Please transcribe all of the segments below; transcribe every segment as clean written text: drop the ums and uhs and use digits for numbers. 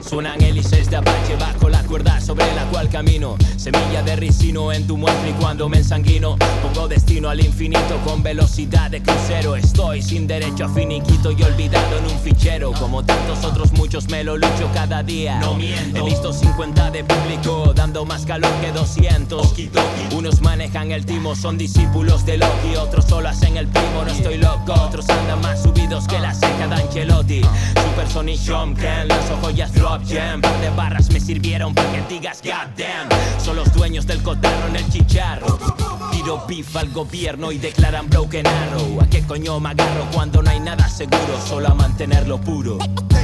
Suenan hélices de Apache bajo la cuerda sobre la cual camino. Semilla de ricino en tu muestra y cuando me ensanguino pongo destino al infinito con velocidad de crucero. Estoy sin derecho a finiquito y olvidado en un fichero. Como tantos otros muchos me lo lucho cada día. No miento. He visto 50 de público dando más calor que 200. Unos manejan el timo, son discípulos de Loki. Otros solo hacen el primo, no estoy loco. Otros andan más subidos que la ceja de Ancelotti. Super Sonic Shomken, lanzo joyas drop gem. Par de barras me sirvieron para que digas goddamn. Son los dueños del cotarro en el chicharro. Tiro beef al gobierno y declaran broken arrow. ¿A qué coño me agarro cuando no hay nada seguro? Solo a mantenerlo puro.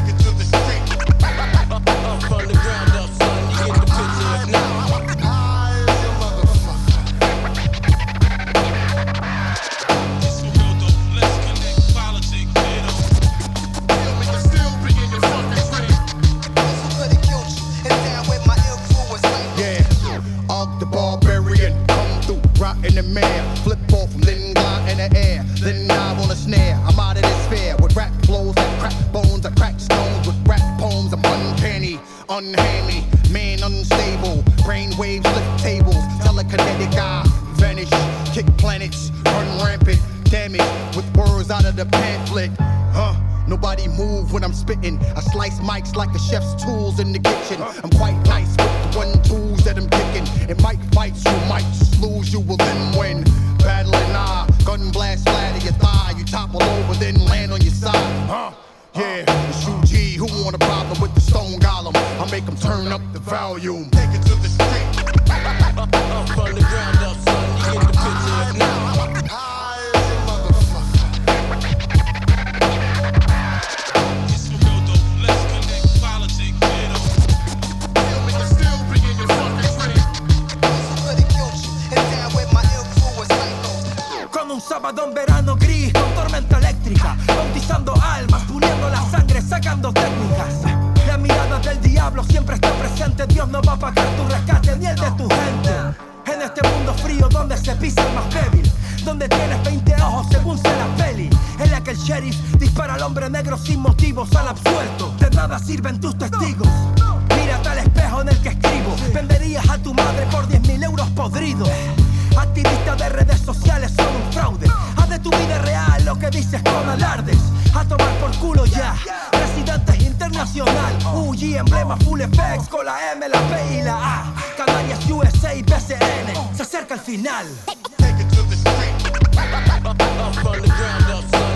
From the ground up, son, you get the picture if not. In the mare, flip off from then glide in the air, then dive on a snare. I'm out of this sphere with rap flows that crack bones, I crack stones with rap poems. I'm uncanny, unhammy, man unstable. Brain waves lift tables, telekinetic eye vanish, kick planets, run rampant, damage with words out of the pamphlet. Nobody move when I'm spitting. I slice mics like a chef's tools in the kitchen. I'm quite nice with the one tools that I'm kicking. It might fight you, might lose, you will then win. Battling gun blast flat in your thigh. You topple over, then land on your side. Yeah, it's UG who want a problem with the stone golem. I make them turn up the volume. Take it to the street. From the ground up, son, you get the picture if not. Sábado en verano gris con tormenta eléctrica, bautizando almas, puliendo la sangre, sacando técnicas. La mirada del diablo siempre está presente. Dios no va a pagar tu rescate ni el de tu gente. En este mundo frío donde se pisa el más débil, donde tienes 20 ojos según sea la peli, en la que el sheriff dispara al hombre negro sin motivos, al absuelto. De nada sirven tus testigos. Mírate al espejo en el que escribo. Venderías a tu madre por 10.000 euros podridos. Activistas de redes sociales son un fraude. Haz de tu vida real lo que dices con alardes. A tomar por culo ya. Residentes internacional. UG, emblema full effects con la M, la P y la A. Canarias, USA y BCN. Se acerca el final. Take it to the street. From the ground up, son.